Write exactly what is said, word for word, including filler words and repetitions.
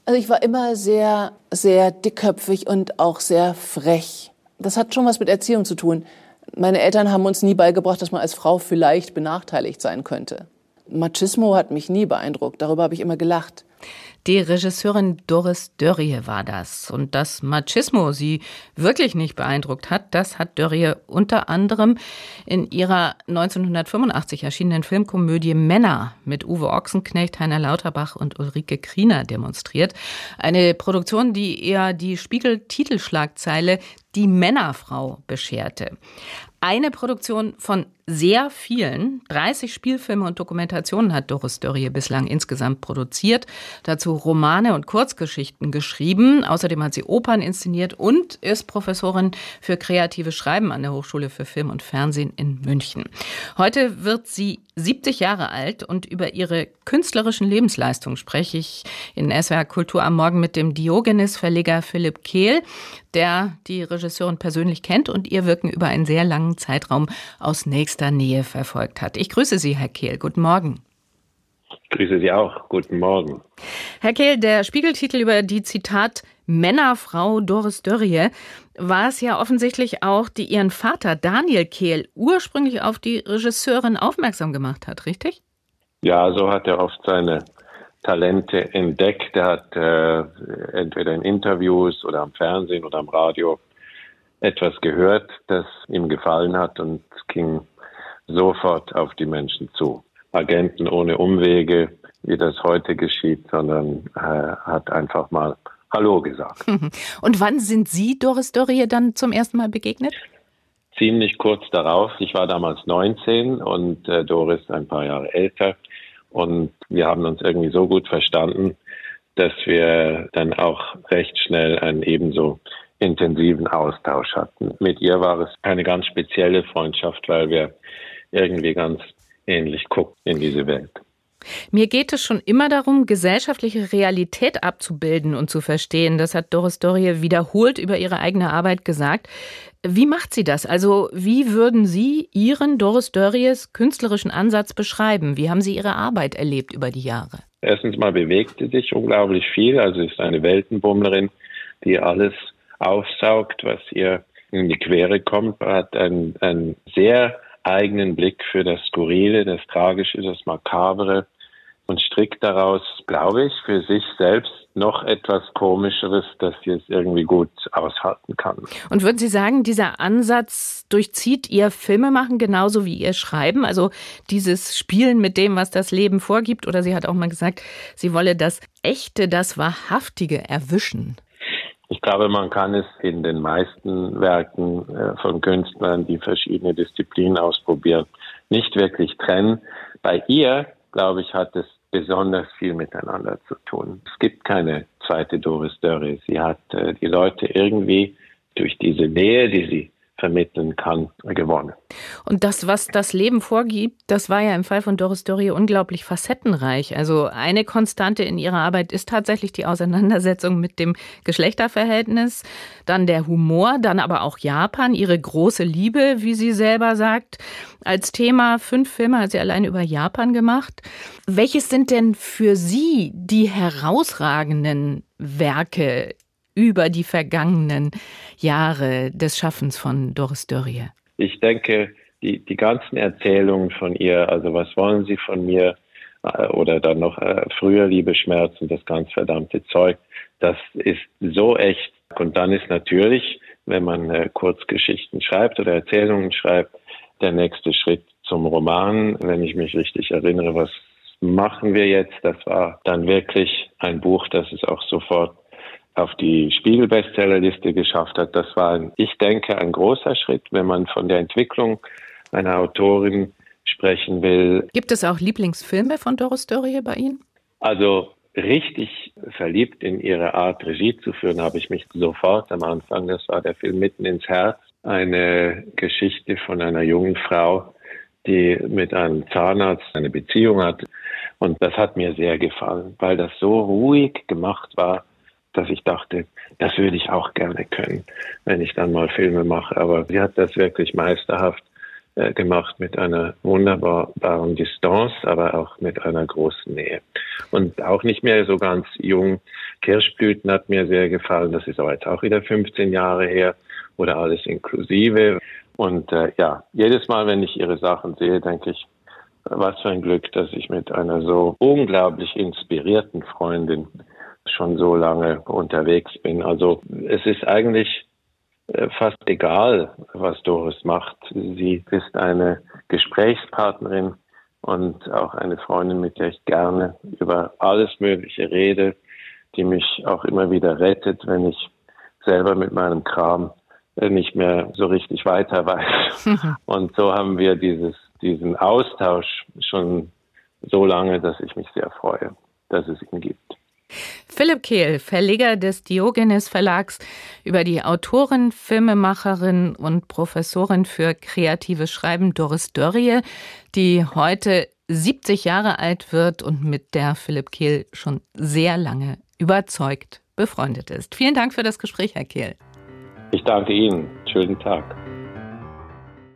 Also ich war immer sehr, sehr dickköpfig und auch sehr frech. Das hat schon was mit Erziehung zu tun. Meine Eltern haben uns nie beigebracht, dass man als Frau vielleicht benachteiligt sein könnte. Machismo hat mich nie beeindruckt, darüber habe ich immer gelacht. Die Regisseurin Doris Dörrie war das. Und dass Machismo sie wirklich nicht beeindruckt hat, das hat Dörrie unter anderem in ihrer neunzehnhundertfünfundachtzig erschienenen Filmkomödie Männer mit Uwe Ochsenknecht, Heiner Lauterbach und Ulrike Kriener demonstriert. Eine Produktion, die eher die Spiegel-Titelschlagzeile Die Männerfrau bescherte. Eine Produktion von sehr vielen. dreißig Spielfilme und Dokumentationen hat Doris Dörrie bislang insgesamt produziert. Dazu Romane und Kurzgeschichten geschrieben. Außerdem hat sie Opern inszeniert und ist Professorin für kreatives Schreiben an der Hochschule für Film und Fernsehen in München. Heute wird sie siebzig Jahre alt und über ihre künstlerischen Lebensleistungen spreche ich in S W R Kultur am Morgen mit dem Diogenes-Verleger Philipp Kehl, der die Regisseurin persönlich kennt und ihr Wirken über einen sehr langen Zeitraum aus nächster Nähe verfolgt hat. Ich grüße Sie, Herr Kehl. Guten Morgen. Ich grüße Sie auch. Guten Morgen. Herr Kehl, der Spiegeltitel über die, Zitat, Männerfrau Doris Dörrie war es ja offensichtlich auch, die ihren Vater Daniel Kehl ursprünglich auf die Regisseurin aufmerksam gemacht hat, richtig? Ja, so hat er oft seine Talente entdeckt. Er hat äh, entweder in Interviews oder am Fernsehen oder am Radio etwas gehört, das ihm gefallen hat und ging sofort auf die Menschen zu. Agenten ohne Umwege, wie das heute geschieht, sondern äh, hat einfach mal Hallo gesagt. Und wann sind Sie Doris Dörrie dann zum ersten Mal begegnet? Ziemlich kurz darauf. Ich war damals neunzehn und äh, Doris ein paar Jahre älter. Und wir haben uns irgendwie so gut verstanden, dass wir dann auch recht schnell einen ebenso intensiven Austausch hatten. Mit ihr war es eine ganz spezielle Freundschaft, weil wir irgendwie ganz ähnlich gucken in diese Welt. Mir geht es schon immer darum, gesellschaftliche Realität abzubilden und zu verstehen. Das hat Doris Dörrie wiederholt über ihre eigene Arbeit gesagt. Wie macht sie das? Also wie würden Sie Ihren, Doris Dörries, künstlerischen Ansatz beschreiben? Wie haben Sie Ihre Arbeit erlebt über die Jahre? Erstens mal bewegt sie sich unglaublich viel. Also ist eine Weltenbummlerin, die alles aufsaugt, was ihr in die Quere kommt. Hat einen, einen sehr eigenen Blick für das Skurrile, das Tragische, das Makabere und strickt daraus, glaube ich, für sich selbst noch etwas Komischeres, dass sie es irgendwie gut aushalten kann. Und würden Sie sagen, dieser Ansatz durchzieht Ihr Filmemachen genauso wie Ihr Schreiben? Also dieses Spielen mit dem, was das Leben vorgibt? Oder sie hat auch mal gesagt, sie wolle das Echte, das Wahrhaftige erwischen. Ich glaube, man kann es in den meisten Werken äh, von Künstlern, die verschiedene Disziplinen ausprobieren, nicht wirklich trennen. Bei ihr, glaube ich, hat es besonders viel miteinander zu tun. Es gibt keine zweite Doris Dörrie. Sie hat äh, die Leute irgendwie durch diese Nähe, die sie vermitteln kann, gewonnen. Und das, was das Leben vorgibt, das war ja im Fall von Doris Dörrie unglaublich facettenreich. Also eine Konstante in ihrer Arbeit ist tatsächlich die Auseinandersetzung mit dem Geschlechterverhältnis, dann der Humor, dann aber auch Japan, ihre große Liebe, wie sie selber sagt. Als Thema fünf Filme hat sie allein über Japan gemacht. Welches sind denn für Sie die herausragenden Werke über die vergangenen Jahre des Schaffens von Doris Dörrie? Ich denke, die, die ganzen Erzählungen von ihr, also was wollen Sie von mir, äh, oder dann noch äh, früher Liebe, Schmerzen, das ganz verdammte Zeug, das ist so echt. Und dann ist natürlich, wenn man äh, Kurzgeschichten schreibt oder Erzählungen schreibt, der nächste Schritt zum Roman. Wenn ich mich richtig erinnere, was machen wir jetzt? Das war dann wirklich ein Buch, das es auch sofort auf die Spiegel-Bestsellerliste geschafft hat. Das war, ich denke, ein großer Schritt, wenn man von der Entwicklung einer Autorin sprechen will. Gibt es auch Lieblingsfilme von Doris Dörrie bei Ihnen? Also richtig verliebt in ihre Art, Regie zu führen, habe ich mich sofort am Anfang. Das war der Film Mitten ins Herz. Eine Geschichte von einer jungen Frau, die mit einem Zahnarzt eine Beziehung hat. Und das hat mir sehr gefallen, weil das so ruhig gemacht war, dass ich dachte, das würde ich auch gerne können, wenn ich dann mal Filme mache. Aber sie hat das wirklich meisterhaft äh, gemacht mit einer wunderbaren Distanz, aber auch mit einer großen Nähe. Und auch nicht mehr so ganz jung. Kirschblüten hat mir sehr gefallen. Das ist aber jetzt auch wieder fünfzehn Jahre her. Oder alles inklusive. Und äh, ja, jedes Mal, wenn ich ihre Sachen sehe, denke ich, was für ein Glück, dass ich mit einer so unglaublich inspirierten Freundin schon so lange unterwegs bin. Also es ist eigentlich äh, fast egal, was Doris macht. Sie ist eine Gesprächspartnerin und auch eine Freundin, mit der ich gerne über alles Mögliche rede, die mich auch immer wieder rettet, wenn ich selber mit meinem Kram nicht mehr so richtig weiter weiß. Und so haben wir dieses, diesen Austausch schon so lange, dass ich mich sehr freue, dass es ihn gibt. Philipp Kehl, Verleger des Diogenes Verlags, über die Autorin, Filmemacherin und Professorin für kreatives Schreiben Doris Dörrie, die heute siebzig Jahre alt wird und mit der Philipp Kehl schon sehr lange überzeugt befreundet ist. Vielen Dank für das Gespräch, Herr Kehl. Ich danke Ihnen. Schönen Tag.